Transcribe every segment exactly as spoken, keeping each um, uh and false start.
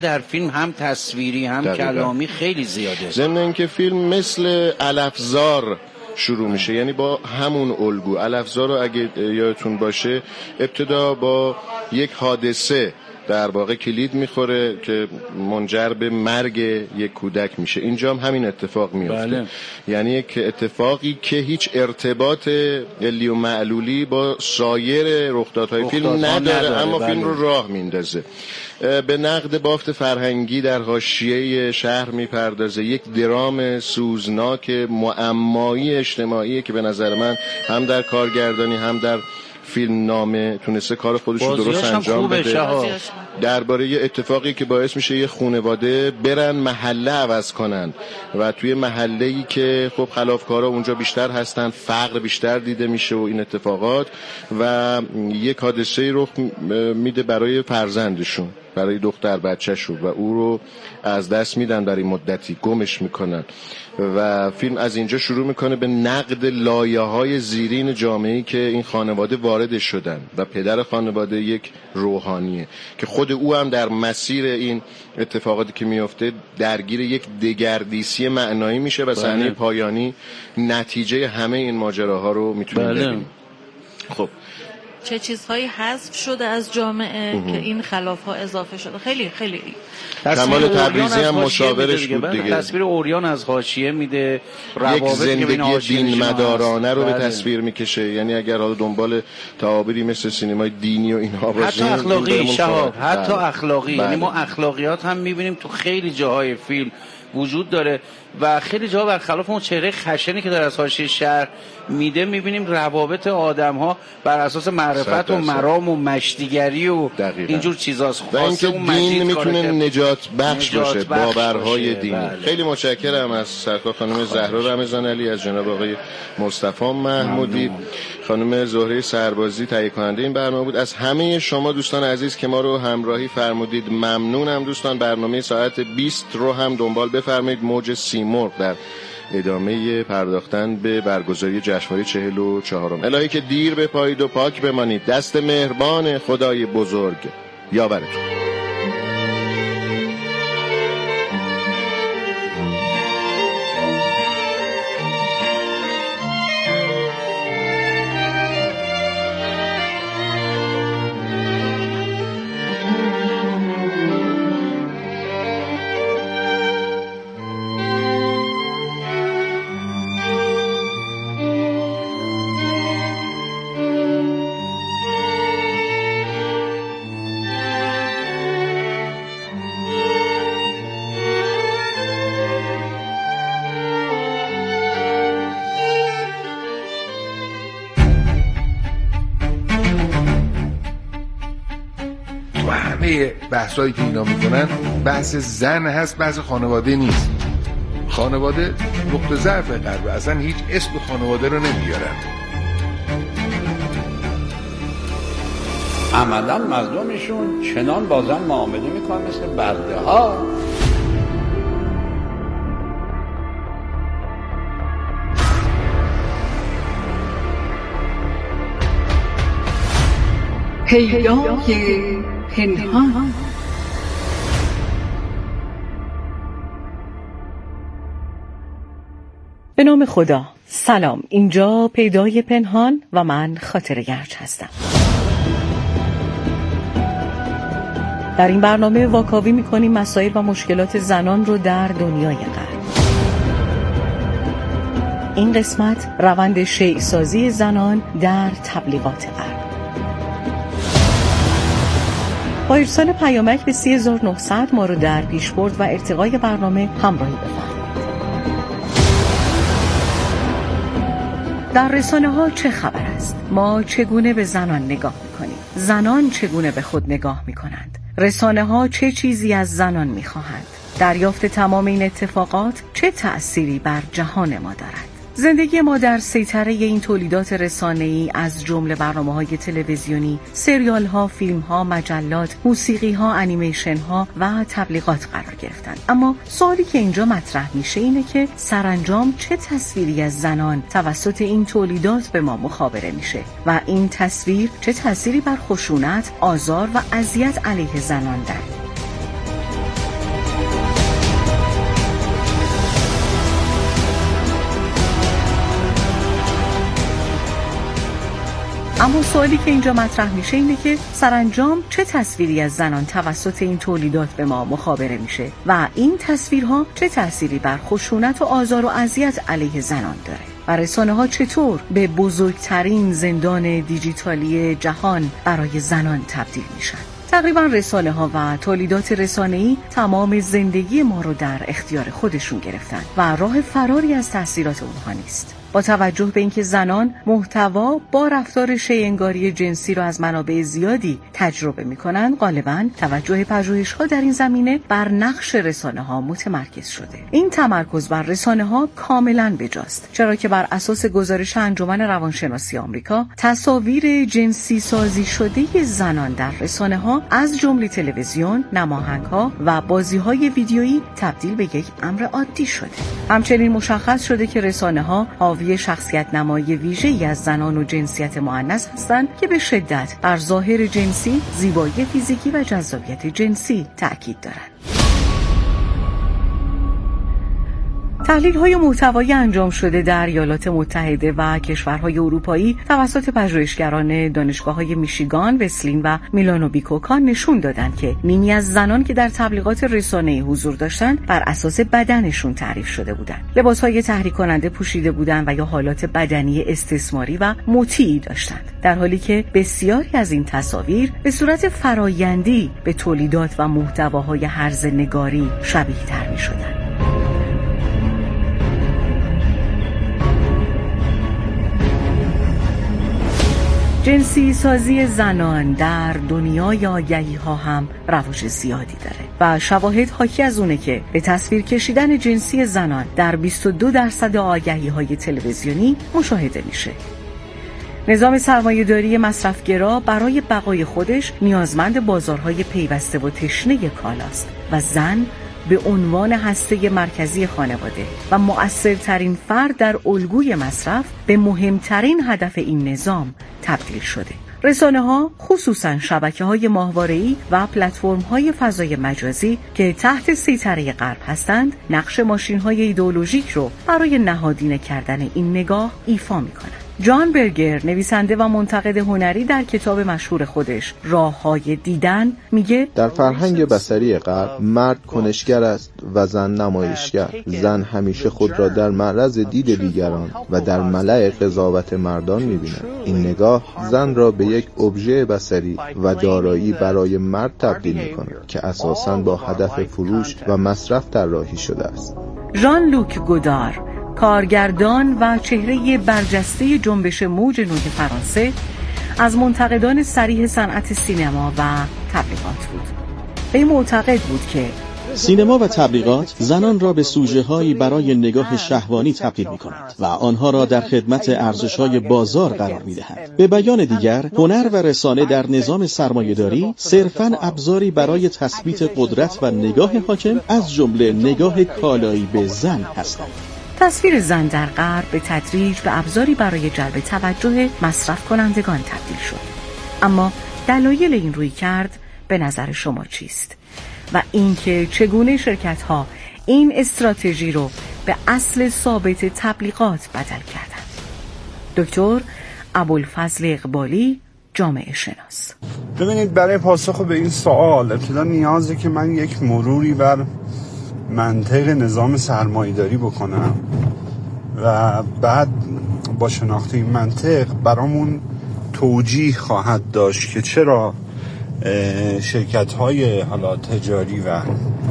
در فیلم هم تصویری هم دقیقا. کلامی خیلی زیاده. ضمن اینکه فیلم مثل علفزار شروع میشه، یعنی با همون الگو. علفزار رو اگه یادتون باشه ابتدا با یک حادثه در واقع کلید میخوره که منجر به مرگ یک کودک میشه. اینجا هم همین اتفاق میفته. بله. یعنی یک اتفاقی که هیچ ارتباط علی و معلولی با سایر رخدادهای فیلم نداره, نداره اما بله. فیلم رو راه میندازه. به نقد بافت فرهنگی در حاشیه شهر میپردازه. یک درام سوزناک معمایی اجتماعی که به نظر من هم در کارگردانی هم در فیلم نامه تونسته کار خودش رو درست انجام بده. درباره یه اتفاقی که باعث میشه یه خانواده برن محله عوض کنن و توی محله‌ای که خب خلافکارا اونجا بیشتر هستن، فقر بیشتر دیده میشه و این اتفاقات، و یک حادثه رخ میده برای فرزندشون، برای دختر بچه‌شون، و او رو از دست میدن برای مدتی، گمش میکنن. و فیلم از اینجا شروع میکنه به نقد لایه‌های زیرین جامعه‌ای که این خانواده وارد شدن و پدر خانواده یک روحانیه که خود او هم در مسیر این اتفاقاتی که میفته درگیر یک دگردیسی معنایی میشه و صحنه بله. پایانی نتیجه همه این ماجراها رو میتونیم بله. ببینیم. خب چه چیزهایی حذف شده از جامعه اه. که این خلاف‌ها اضافه شده. خیلی خیلی کمال تبریزی هم مشاورش بود دیگه. تصویر اوریان از حاشیه میده، یک زندگی دین مدارانه رو به تصویر میکشه. یعنی اگر حالا دنبال تعابیری مثل سینمای دینی و اینها باشیم، حتی اخلاقی شهاب، حتی اخلاقی، یعنی ما اخلاقیات هم میبینیم تو خیلی جاهای فیلم وجود داره و خیلی جا برخلاف اون چهره خشنی که در از حاشیه شهر میده میبینیم روابط آدم‌ها بر اساس معرفت و مرام و مشتیگری و دقیقا. اینجور چیزاست. و اینکه دین میتونه نجات بخش نجات باشه، بخش باورهای دینی. بله. خیلی متشکرم از سرکار خانم زهرا رمضان علی، از جناب آقای مصطفی محمودی، ممنون. خانم زهره سربازی تهیه کننده این برنامه بود. از همه شما دوستان عزیز که ما رو همراهی فرمودید ممنونم. دوستان برنامه ساعت بیست رو هم دنبال بفرمایید. موج سیمرغ در ادامه پرداختن به برگزاری جشنواره چهل و چهارم. الهی که دیر بپایید و پاک بمانید. دست مهربان خدای بزرگ یاورتون. بحثایی که اینا میکنن بحث زن هست، بحث خانواده نیست. خانواده نقطه ضعف غرب، اصلا هیچ اسم خانواده رو نمیارن. عملا مظلومشون چنان با زن معامله میکنن مثل برده ها. پیدای پنهان. به نام خدا. سلام، اینجا پیدای پنهان و من خاطره گرج هستم. در این برنامه واکاوی می‌کنیم مسائل و مشکلات زنان رو در دنیای غرب. این قسمت روند شیع‌سازی زنان در تبلیغات غرب. با ارسال پیامک به سی هزار و نهصد ما رو در پیشبرد و ارتقای برنامه همراهی بفرمایید. در رسانه ها چه خبر است؟ ما چگونه به زنان نگاه میکنیم؟ زنان چگونه به خود نگاه میکنند؟ رسانه ها چه چیزی از زنان میخواهند؟ دریافت تمام این اتفاقات چه تأثیری بر جهان ما دارد؟ زندگی ما در سیطره این تولیدات رسانه‌ای از جمله برنامه‌های تلویزیونی، سریال‌ها، فیلم‌ها، مجلات، موسیقی‌ها، انیمیشن‌ها و تبلیغات قرار گرفتن. اما سوالی که اینجا مطرح میشه اینه که سرانجام چه تصویری از زنان توسط این تولیدات به ما مخابره میشه و این تصویر چه تأثیری بر خشونت، آزار و اذیت علیه زنان داره؟ اما سوالی که اینجا مطرح میشه اینه که سرانجام چه تصویری از زنان توسط این تولیدات به ما مخابره میشه و این تصویرها چه تأثیری بر خشونت و آزار و اذیت علیه زنان داره و رسانه ها چطور به بزرگترین زندان دیجیتالی جهان برای زنان تبدیل میشن. تقریبا رسانه ها و تولیدات رسانه‌ای تمام زندگی ما رو در اختیار خودشون گرفتن و راه فراری از تأثیرات اونها نیست. با توجه به اینکه زنان محتوا با رفتار شیءانگاری جنسی را از منابع زیادی تجربه می‌کنند، غالباً توجه پژوهش‌ها در این زمینه بر نقش رسانه‌ها متمرکز شده. این تمرکز بر رسانه‌ها کاملاً بجاست، چرا که بر اساس گزارش انجمن روانشناسی آمریکا، تصاویر جنسی سازی شده زنان در رسانه‌ها از جمله تلویزیون، نماهنگ‌ها و بازی‌های ویدیویی تبدیل به یک امر عادی شده. همچنین مشخص شده که رسانه‌ها حاوی شخصیت نمایی ویژه‌ای از زنان و جنسیت مؤنث هستند که به شدت بر ظاهر جنسی، زیبایی فیزیکی و جذابیت جنسی تأکید دارند. تحلیل‌های محتوایی انجام شده در ایالات متحده و کشورهای اروپایی توسط پژوهشگران دانشگاه‌های میشیگان، وسلین و میلانو بیکوکان نشون دادند که نیمی از زنان که در تبلیغات رسانه‌ای حضور داشتند بر اساس بدنشون تعریف شده بودند. لباس‌های تحریک کننده پوشیده بودند و یا حالات بدنی استثماری و مطیعی داشتند، در حالی که بسیاری از این تصاویر به صورت فرایندی به تولیدات و محتواهای هرزه‌نگاری شبیه‌تر می‌شدند. جنسی سازی زنان در دنیای آگهی ها هم رواج زیادی داره و شواهد حاکی از اونه که به تصویر کشیدن جنسی زنان در بیست و دو درصد آگهی های تلویزیونی مشاهده میشه. نظام سرمایه‌داری مصرفگرا برای بقای خودش نیازمند بازارهای پیوسته و تشنه کالاست و زن به عنوان هسته مرکزی خانواده و مؤثرترین فرد در الگوی مصرف به مهمترین هدف این نظام تبدیل شده. رسانه ها، خصوصاً شبکه های ماهواره‌ای و پلتفرم های فضای مجازی که تحت سیطره غرب هستند، نقش ماشین های ایدئولوژیک رو برای نهادینه کردن این نگاه ایفا می‌کنند. جان برگر، نویسنده و منتقد هنری، در کتاب مشهور خودش راه‌های دیدن میگه در فرهنگ بصری غرب مرد کنشگر است و زن نمایشگر. زن همیشه خود را در معرض دید دیگران و در ملأ قضاوت مردان می‌بیند. این نگاه زن را به یک ابژه بصری و دارایی برای مرد تبدیل می‌کند که اساساً با هدف فروش و مصرف طراحی شده است. ژان لوک گودار، کارگردان و چهره برجسته جنبش موج نوی فرانسه، از منتقدان صریح صنعت سینما و تبلیغات بود. به معتقد بود که سینما و تبلیغات زنان را به سوژه‌هایی برای نگاه شهوانی تبدیل می‌کنند و آنها را در خدمت ارزش‌های بازار قرار می‌دهند. به بیان دیگر، هنر و رسانه در نظام سرمایه‌داری صرفاً ابزاری برای تثبیت قدرت و نگاه حاکم از جمله نگاه کالایی به زن هستند. تصویر زن در غرب به تدریج به ابزاری برای جلب توجه مصرف کنندگان تبدیل شد. اما دلایل این رویکرد به نظر شما چیست؟ و اینکه چگونه شرکت‌ها این استراتژی رو به اصل ثابت تبلیغات بدل کردند؟ دکتر ابوالفضل اقبالی، جامعه شناس. ببینید، برای پاسخ به این سوال ابتدا نیازه که من یک مروری بر منطق نظام سرمایه‌داری بکنم و بعد با شناخت این منطق برامون توجیه خواهد داشت که چرا شرکت‌های حالا تجاری و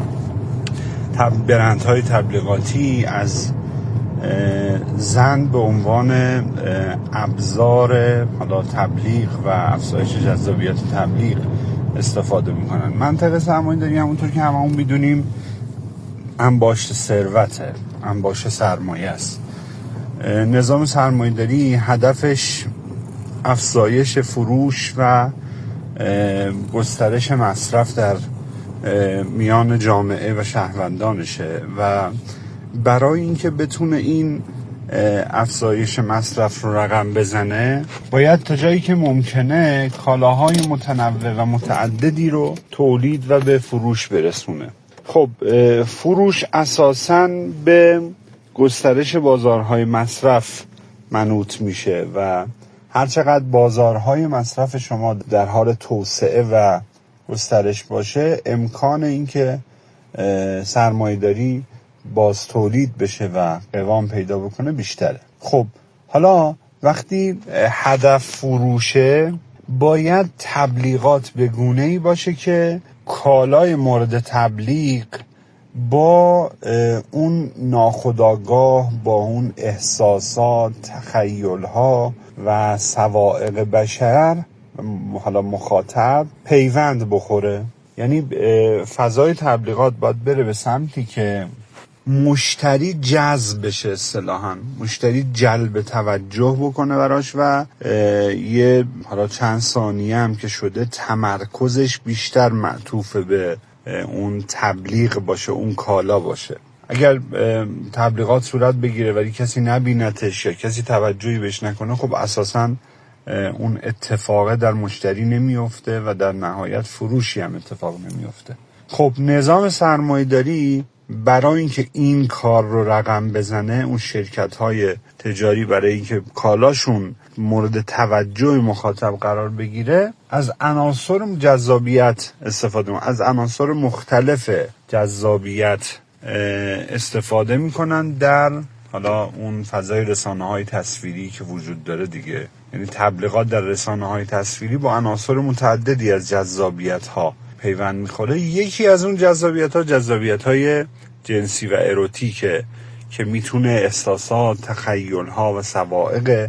برندهای تبلیغاتی از زن به عنوان ابزار حالا تبلیغ و افزایش جذابیت تبلیغ استفاده میکنن. منطق سرمایه‌داری همونطور که هممون میدونیم انباشت ثروته، انباشت سرمایه است. نظام سرمایه‌داری هدفش افزایش فروش و گسترش مصرف در میان جامعه و شهروندانشه و برای اینکه بتونه این افزایش مصرف رو رقم بزنه باید تا جایی که ممکنه کالاهای متنوع و متعددی رو تولید و به فروش برسونه. خب فروش اساساً به گسترش بازارهای مصرف منوط میشه و هرچقدر بازارهای مصرف شما در حال توسعه و گسترش باشه، امکان اینکه سرمایه‌داری باز تولید بشه و قوام پیدا بکنه بیشتره. خب حالا وقتی هدف فروشه، باید تبلیغات به گونه‌ای باشه که کالای مورد تبلیغ با اون ناخودآگاه، با اون احساسات، تخیل‌ها و سوائق بشر، حالا مخاطب، پیوند بخوره. یعنی فضای تبلیغات باید بره به سمتی که مشتری جذب بشه، اصطلاحاً مشتری جلب توجه بکنه براش و یه حالا چند ثانیه هم که شده تمرکزش بیشتر معطوف به اون تبلیغ باشه، اون کالا باشه. اگر تبلیغات صورت بگیره ولی کسی نبینتش یا کسی توجهی بهش نکنه، خب اساساً اون اتفاقه در مشتری نمیفته و در نهایت فروشی هم اتفاق نمیفته. خب نظام سرمایه‌داری برای اینکه این کار رو رقم بزنه، اون شرکت‌های تجاری برای اینکه کالاشون مورد توجه مخاطب قرار بگیره، از عناصر جذابیت استفاده می‌کنن، از عناصر مختلف جذابیت استفاده می‌کنن در حالا اون فضای رسانه‌های تصویری که وجود داره دیگه. یعنی تبلیغات در رسانه‌های تصویری با عناصر متعددی از جذابیت‌ها پیوند می‌خوره. یکی از اون جذابیت‌ها جذابیت‌های جنسی و اروتیکه که میتونه احساسات، تخیل‌ها و سوائق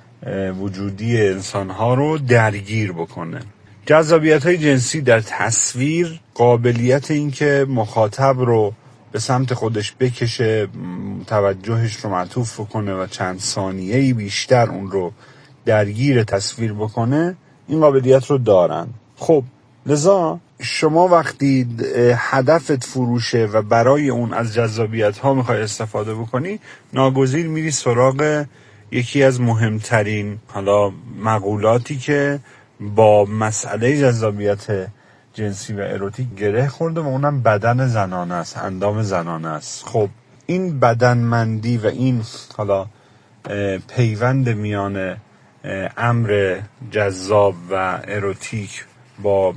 وجودی انسان‌ها رو درگیر بکنه. جذابیت‌های جنسی در تصویر قابلیت این که مخاطب رو به سمت خودش بکشه، توجهش رو معطوف بکنه و چند ثانیه‌ای بیشتر اون رو درگیر تصویر بکنه، این قابلیت رو دارن. خب لذا شما وقتی هدفت فروشه و برای اون از جذابیت ها میخوای استفاده بکنی، ناگزیر میری سراغ یکی از مهمترین حالا مقولاتی که با مسئله جذابیت جنسی و اروتیک گره خورده و اونم بدن زنانه است، اندام زنانه است. خب این بدنمندی و این حالا پیوند میان امر جذاب و اروتیک با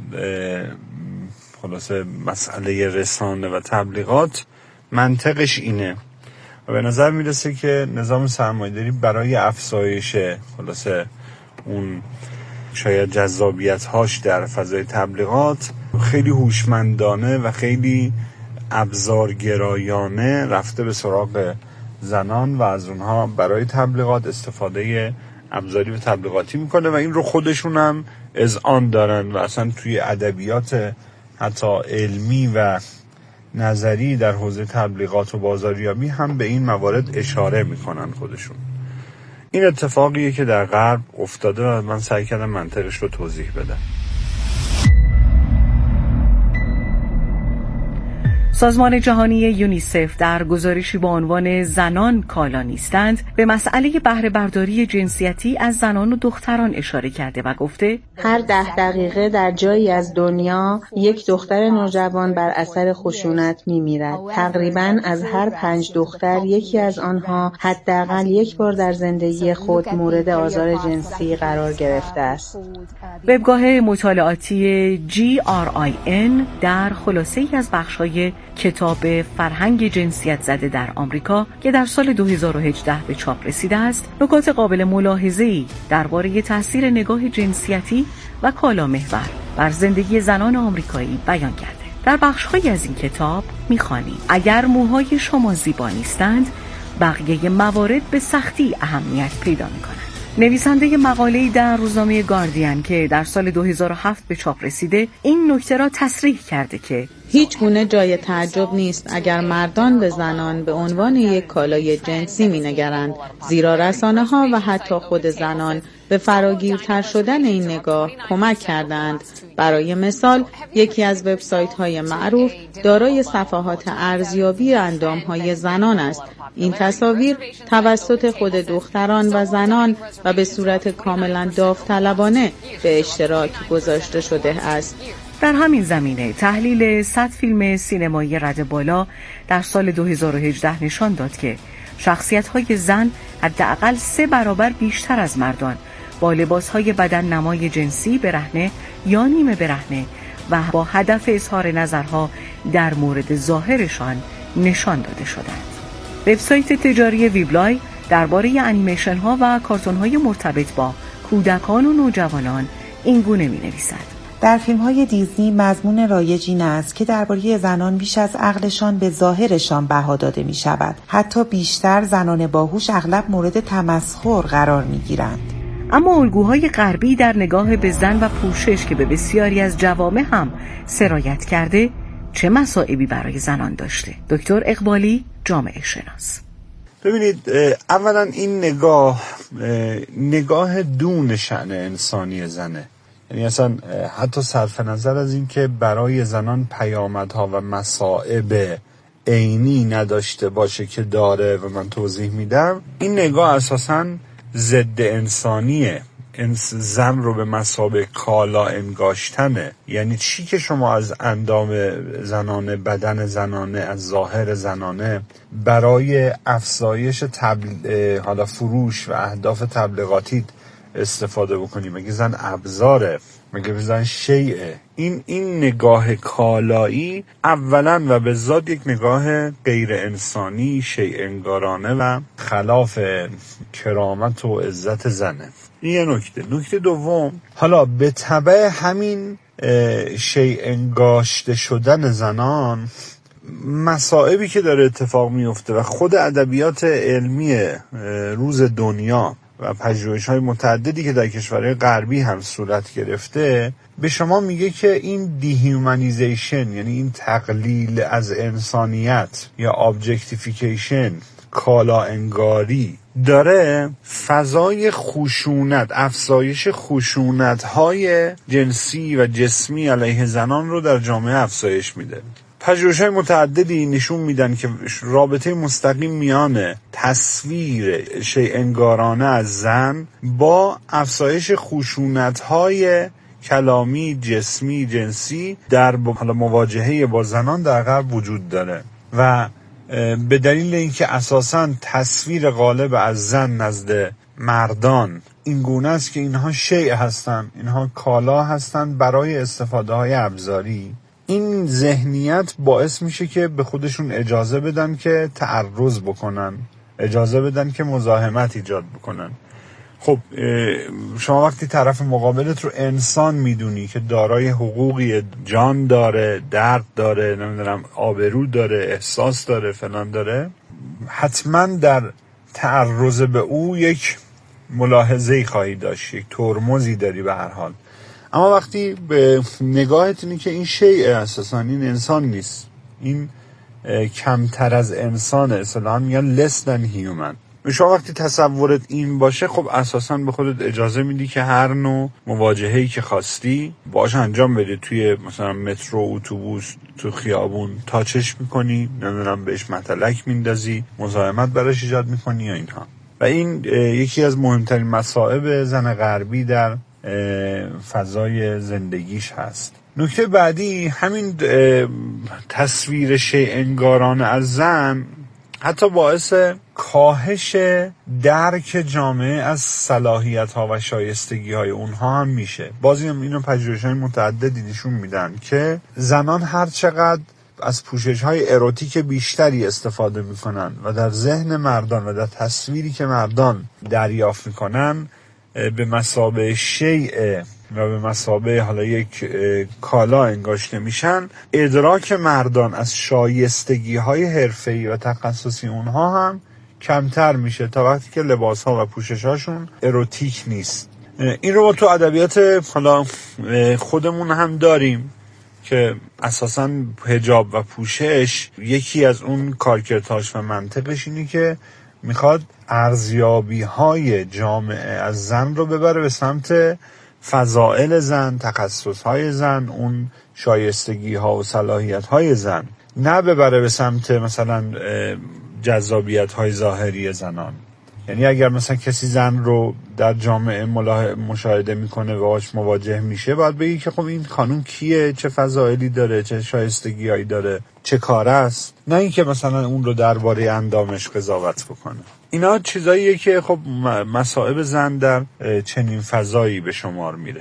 خلاصه مسئله رسانه و تبلیغات، منطقش اینه و به نظر میرسه که نظام سرمایه‌داری برای افزایش خلاصه اون شاید جذابیت هاش در فضای تبلیغات خیلی هوشمندانه و خیلی ابزارگرایانه رفته به سراغ زنان و از اونها برای تبلیغات استفاده ابزاری و تبلیغاتی میکنه و این رو خودشون هم اذعان دارن و اصلا توی ادبیات حتی علمی و نظری در حوزه تبلیغات و بازاریابی هم به این موارد اشاره میکنن خودشون. این اتفاقیه که در غرب افتاده و من سعی کردم منطقش رو توضیح بدم. سازمان جهانی یونیسف در گزارشی با عنوان زنان کالا نیستند به مسئله بهره برداری جنسیتی از زنان و دختران اشاره کرده و گفته هر ده دقیقه در جایی از دنیا یک دختر نوجوان بر اثر خشونت می‌میرد. تقریباً از هر پنج دختر یکی از آنها حداقل یک بار در زندگی خود مورد آزار جنسی قرار گرفته است. وبگاه مطالعاتی جی آر آی ان در خلاصه‌ای از بخش‌های کتاب فرهنگ جنسیت زده در آمریکا که در سال دو هزار و هجده به چاپ رسیده است، نکات قابل ملاحظه‌ای درباره تاثیر نگاه جنسیتی و کالامحور بر زندگی زنان آمریکایی بیان کرده. در بخش‌هایی از این کتاب می‌خوانیم اگر موهای شما زیبا نیستند، بقیه موارد به سختی اهمیت پیدا می‌کنند. نویسنده مقاله‌ای در روزنامه گاردین که در سال دو هزار و هفت به چاپ رسیده این نکته را تصریح کرده که هیچ گونه جای تعجب نیست اگر مردان به زنان به عنوان یک کالای جنسی می‌نگرند، زیرا رسانه‌ها و حتی خود زنان به فراگیرتر شدن این نگاه کمک کردند. برای مثال، یکی از وبسایت‌های معروف دارای صفحات ارزیابی اندام‌های زنان است. این تصاویر توسط خود دختران و زنان و به صورت کاملا داوطلبانه به اشتراک گذاشته شده است. در همین زمینه تحلیل صد فیلم سینمایی رد بالا در سال دو هزار و هجده نشان داد که شخصیت‌های زن حداقل سه برابر بیشتر از مردان با لباسهای بدن نمای جنسی برهنه یا نیمه برهنه و با هدف اظهار نظرها در مورد ظاهرشان نشان داده شدند. وبسایت تجاری ویبلای درباره انیمیشن ها و کارتون های مرتبط با کودکان و نوجوانان این گونه می نویسد: در فیلم های دیزنی مضمون رایج این است که درباره زنان بیش از عقلشان به ظاهرشان بها داده می شود. حتی بیشتر زنان باهوش اغلب مورد تمسخر قرار می گیرند. اما الگوهای غربی در نگاه به زن و پوشش که به بسیاری از جوامع هم سرایت کرده چه مصائبی برای زنان داشته؟ دکتر اقبالی، جامعه شناس. ببینید، اولا این نگاه نگاه دون شأن انسانی زنه. یعنی اصلا حتی صرف نظر از این که برای زنان پیامدها و مصائب عینی نداشته باشه که داره و من توضیح میدم، این نگاه اساساً ضد انسانیه. زن رو به مثابه کالا انگاشتنه. یعنی چی که شما از اندام زنانه، بدن زنانه، از ظاهر زنانه برای افزایش تبل... حالا فروش و اهداف تبلیغاتی استفاده بکنی؟ مگه زن ابزاره؟ مگه زن شیئه؟ این این نگاه کالایی اولا و به ذات یک نگاه غیر انسانی، شیء انگارانه و خلاف کرامت و عزت زنه. این یه نکته. نکته دوم، حالا به تبع همین شیء انگاشته شدن زنان، مصائبی که داره اتفاق میفته و خود ادبیات علمی روز دنیا و پژوهش‌های متعددی که در کشورهای غربی هم صورت گرفته به شما میگه که این دیهیومنیزیشن، یعنی این تقلیل از انسانیت یا ابجکتیفیکیشن، کالا انگاری، داره فضای خشونت، افزایش خشونت‌های جنسی و جسمی علیه زنان رو در جامعه افزایش میده. پژوهش‌های متعددی نشون میدن که رابطه مستقیم میان تصویر شیء انگارانه از زن با افزایش خشونت‌های کلامی، جسمی، جنسی در حالا مواجهه با زنان در غرب وجود داره و به دلیل اینکه اساساً تصویر غالب از زن نزد مردان این گونه است که اینها شیء هستن، اینها کالا هستن برای استفاده های ابزاری، این ذهنیت باعث میشه که به خودشون اجازه بدن که تعرض بکنن، اجازه بدن که مزاحمت ایجاد بکنن. خب شما وقتی طرف مقابلت رو انسان میدونی که دارای حقوقی، جان داره، درد داره، نمیدونم آبرو داره، احساس داره، فلان داره، حتما در تعرض به او یک ملاحظه‌ای خواهی داشت، یک ترمزی داری به هر حال. اما وقتی به نگاهت اینه که این شیء اساساً این انسان نیست، این کمتر از انسانه، اصطلاحاً میگن less than human، شما وقتی تصورت این باشه، خب اساساً به خودت اجازه میدی که هر نوع مواجهه‌ای که خواستی باهاش انجام بدی. توی مثلا مترو، اتوبوس، تو خیابون تاچش میکنی، نمیدونم بهش متلک میندازی، مزاحمت براش ایجاد میکنی یا اینها. و این یکی از مهمترین مصائب زن غربی در فضای زندگیش هست. نکته بعدی همین تصویر شیء انگارانه از زن حتی باعث کاهش درک جامعه از صلاحیت‌ها و شایستگی‌های اونها هم میشه. بازی هم اینو پژوهش‌های متعددی نشون میدن که زنان هر چقدر از پوشش‌های اروتیک بیشتری استفاده میکنن و در ذهن مردان و در تصویری که مردان دریافت میکنن به مثابه شیء و به مثابه حالا یک کالا انگاشته میشن، ادراک مردان از شایستگی‌های حرفه‌ای و تخصصی اونها هم کمتر میشه تا وقتی که لباس‌ها و پوشش‌هاشون اروتیک نیست. این رو ما تو ادبیات حالا خودمون هم داریم که اساساً حجاب و پوشش یکی از اون کارکردهاش و منطقش اینه که میخواد ارزیابی‌های جامعه از زن رو ببره به سمت فضائل زن، تخصص‌های زن، اون شایستگی‌ها و صلاحیت‌های زن، نه ببره به سمت مثلا جذابیت‌های ظاهری زنان. یعنی اگر مثلا کسی زن رو در جامعه مشاهده میکنه و باهاش مواجه میشه، باید بگی که خب این خانم کیه، چه فضایلی داره، چه شایستگیایی داره، چه کاره است، نه اینکه مثلا اون رو درباره اندامش قضاوت بکنه. اینا چیزاییه که خب مصائب زن در چنین فضایی به شمار میره.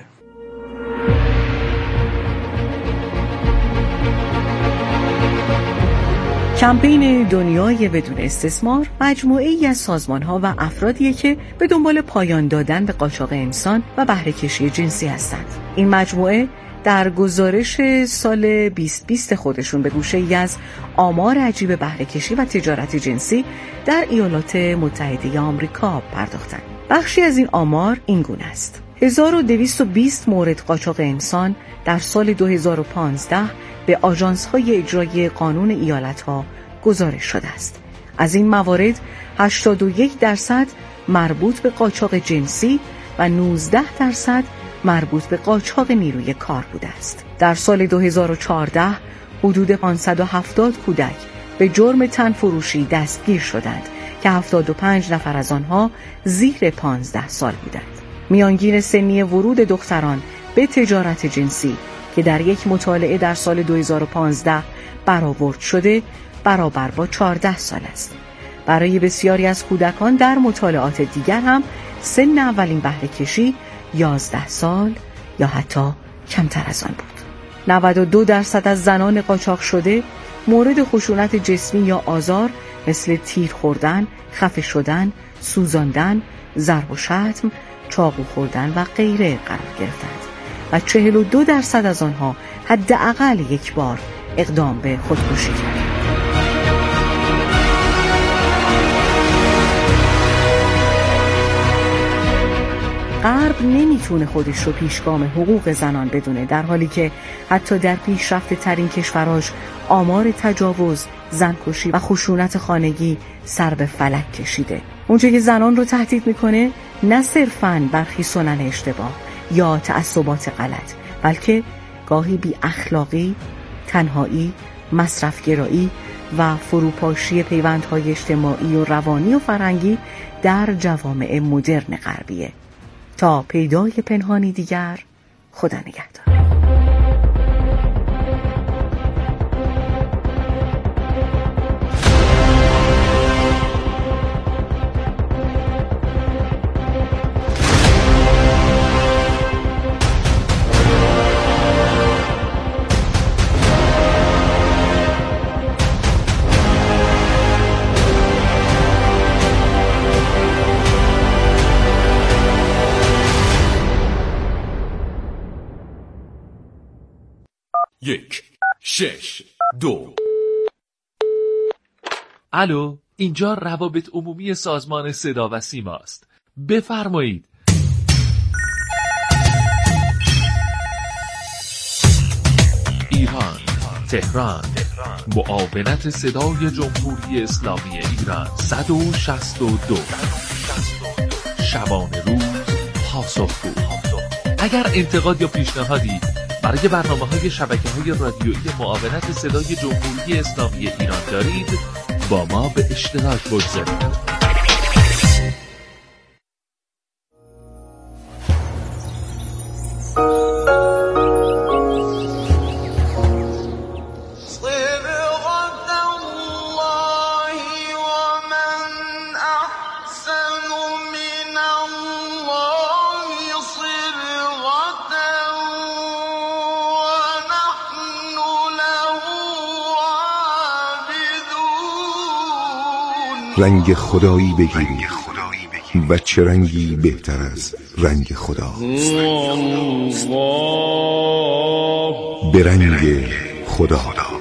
کمپین دنیای بدون استثمار مجموعه‌ای از سازمان‌ها و افرادیه که به دنبال پایان دادن به قاچاق انسان و بهره‌کشی جنسی هستند. این مجموعه در گزارش سال بیست بیست خودشون به گوشه‌ای از آمار عجیب بهره‌کشی و تجارت جنسی در ایالات متحده آمریکا پرداختند. بخشی از این آمار این گونه است: هزار و دویست و بیست مورد قاچاق انسان در سال دو هزار و پانزده به آژانس‌های اجرایی قانون ایالت‌ها گزارش شده است. از این موارد هشتاد و یک درصد مربوط به قاچاق جنسی و نوزده درصد مربوط به قاچاق نیروی کار بوده است. در سال دو هزار و چهارده حدود پانصد و هفتاد کودک به جرم تن فروشی دستگیر شدند که هفتاد و پنج نفر از آنها زیر پانزده سال بودند. میانگین سنی ورود دختران به تجارت جنسی که در یک مطالعه در سال دو هزار و پانزده برآورد شده برابر با چهارده سال است. برای بسیاری از کودکان در مطالعات دیگر هم سن اولین بهره کشی یازده سال یا حتی کمتر از آن بود. نود و دو درصد از زنان قاچاق شده مورد خشونت جسمی یا آزار مثل تیر خوردن، خفه شدن، سوزاندن، ضرب و شتم، چاقو خوردن و غیره قرار گرفتند و چهل و دو درصد از آنها حداقل یک بار اقدام به خودکشی کردند. غرب نمیتونه خودش رو پیشگام حقوق زنان بدونه، در حالی که حتی در پیشرفته ترین کشوراش آمار تجاوز، زنکشی و خشونت خانگی سر به فلک کشیده. اونچه که زنان رو تهدید میکنه نه صرفاً برخی سنن اشتباه یا تعصبات غلط، بلکه گاهی بی اخلاقی، تنهایی، مصرفگرایی و فروپاشی پیوندهای اجتماعی و روانی و فرهنگی در جوامع مدرن غربیه. تا پیدای پنهانی دیگر، خدا نگهدار. یک شش دو. الو، اینجا روابط عمومی سازمان صدا و سیما است. بفرمایید. ایران، تهران، معاونت صدای جمهوری اسلامی ایران صد و شصت و دو. شبانه روز پاسخگو. اگر انتقاد یا پیشنهادی برای برنامه‌های شبکه‌های رادیویی معاونت صدای جمهوری اسلامی ایران دارید، با ما به اشتراک بگذارید. رنگ خدایی بگیرید و چه رنگی بهتر از رنگ خدا؟ به رنگ خدا.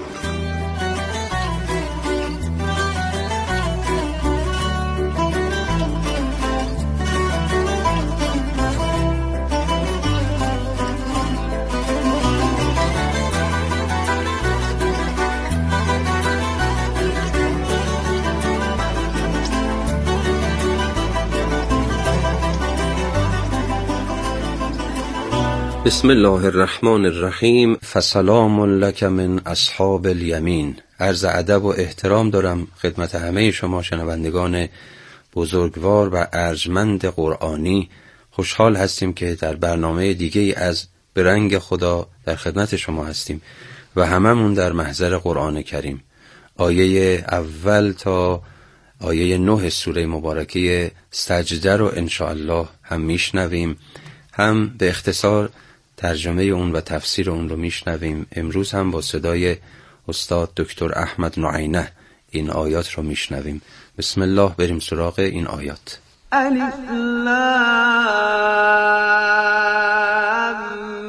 بسم الله الرحمن الرحیم. فسلام لک من اصحاب الیمین. عرض ادب و احترام دارم خدمت همه شما شنوندگان بزرگوار و ارجمند قرآنی خوشحال هستیم که در برنامه دیگه از به رنگ خدا در خدمت شما هستیم و هممون در محضر قرآن کریم. آیه اول تا آیه نه سوره مبارکه سجده رو انشاءالله هم میشنویم، هم به اختصار ترجمه اون و تفسیر اون رو میشنویم. امروز هم با صدای استاد دکتر احمد نعینه این آیات رو میشنویم. بسم الله، بریم سراغ این آیات. الف لام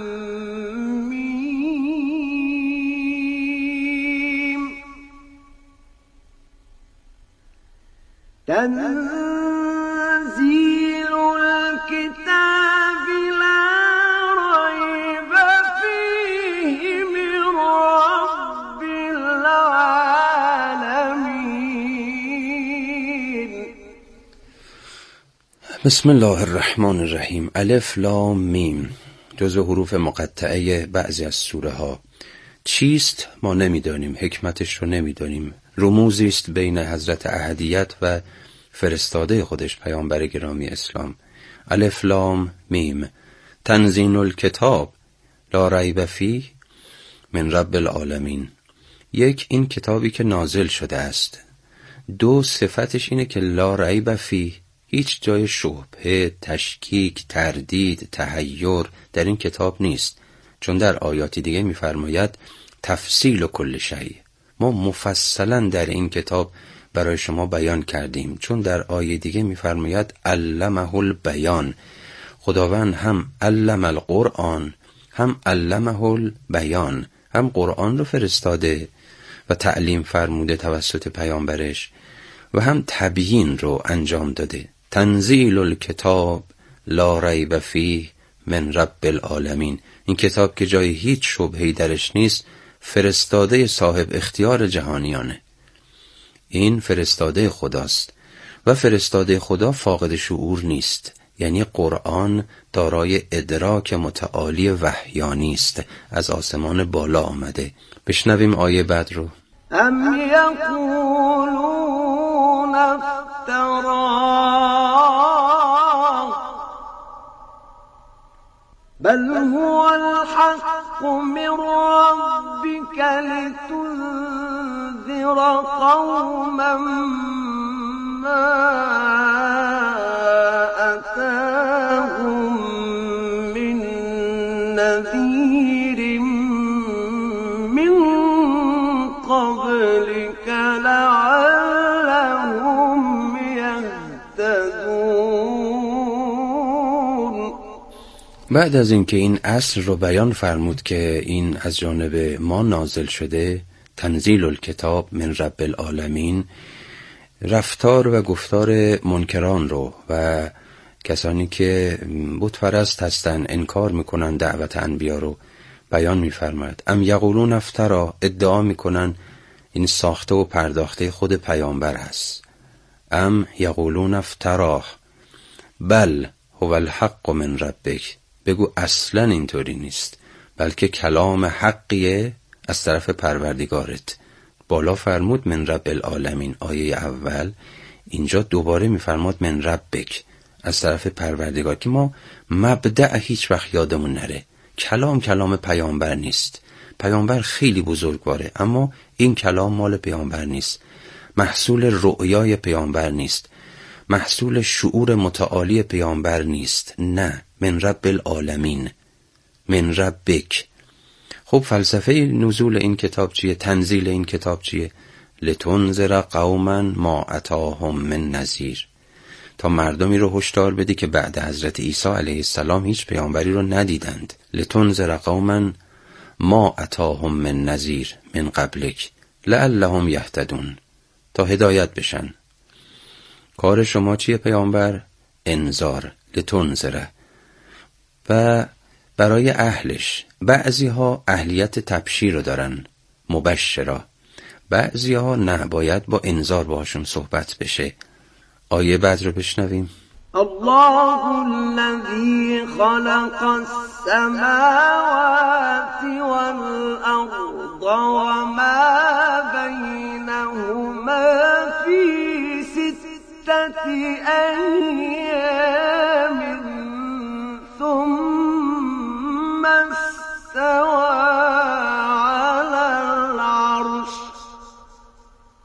میم تنزیل الكتاب لا ریب فیه من رب العالمین. بسم الله الرحمن الرحیم. الف لام میم جزو حروف مقطعه بعضی از سوره ها. چیست ما نمیدانیم، حکمتش رو نمیدانیم. رموزی است بین حضرت احدیت و فرستاده خودش پیامبر گرامی اسلام. الف لام میم تنزیل الکتاب لا ریب فیه من رب العالمین. یک، این کتابی که نازل شده است. دو، صفتش اینه که لا ریب فیه، هیچ جای شبهه، تشکیک، تردید، تحیر در این کتاب نیست، چون در آیاتی دیگه می‌فرماید تفصیل و کل شیء. ما مفصلا در این کتاب برای شما بیان کردیم، چون در آیه دیگه می‌فرماید علمه البیان. خداوند هم علم القرآن، هم علمه البیان، هم قرآن رو فرستاده و تعلیم فرموده توسط پیامبرش و هم تبیین رو انجام داده. تنزیل الکتاب لا ریب فیه من رب العالمین. این کتاب که جای هیچ شبهه‌ای درش نیست، فرستاده صاحب اختیار جهانیانه. این فرستاده خداست و فرستاده خدا فاقد شعور نیست، یعنی قرآن دارای ادراک متعالی وحیانی است، از آسمان بالا آمده. بشنویم آیه بعد رو. ام یقولون افتراه بل هو الحق من ربك لتنذر قوما ما أتاهم من نذير من قبلك لعلهم يهتدون. بعد از اینکه این اصل رو بیان فرمود که این از جانب ما نازل شده، تنزیل الکتاب من رب العالمین، رفتار و گفتار منکران رو و کسانی که بت پرست هستن، انکار میکنن دعوت انبیا رو بیان میفرماید. ام یقولون افترا، ادعا میکنن این ساخته و پرداخته خود پیامبر هست. ام یقولون افترا بل هو الحق من ربک، بگو اصلا اینطوری نیست، بلکه کلام حقیه از طرف پروردگارت. بالا فرمود من رب العالمین آیه اول، اینجا دوباره میفرماد من ربک، از طرف پروردگار، که ما مبدأ هیچ وقت یادمون نره. کلام کلام پیامبر نیست. پیامبر خیلی بزرگواره، اما این کلام مال پیامبر نیست، محصول رؤیای پیامبر نیست، محصول شعور متعالی پیامبر نیست. نه، من رب العالمین، من ربک. خب فلسفه نزول این کتاب چیه؟ تنزیل این کتاب چیه؟ لتنذر قوما ما اتاهم من نذیر، تا مردمی رو هشدار بدی که بعد حضرت عیسی علیه السلام هیچ پیامبری رو ندیدند. لتنذر قوما ما اتاهم من نذیر من قبلک لعلهم یهتدون، تا هدایت بشن. کار شما چیه پیامبر؟ انذار، لتنذر. و برای اهلش، بعضی ها اهلیت تبشیر رو دارن، مبشرا، بعضی ها نه، باید با انذار باشون صحبت بشه. آیه بعد رو بشنویم. الله الذي خلق السماوات والأرض وما بينهما في ستة ستة أيام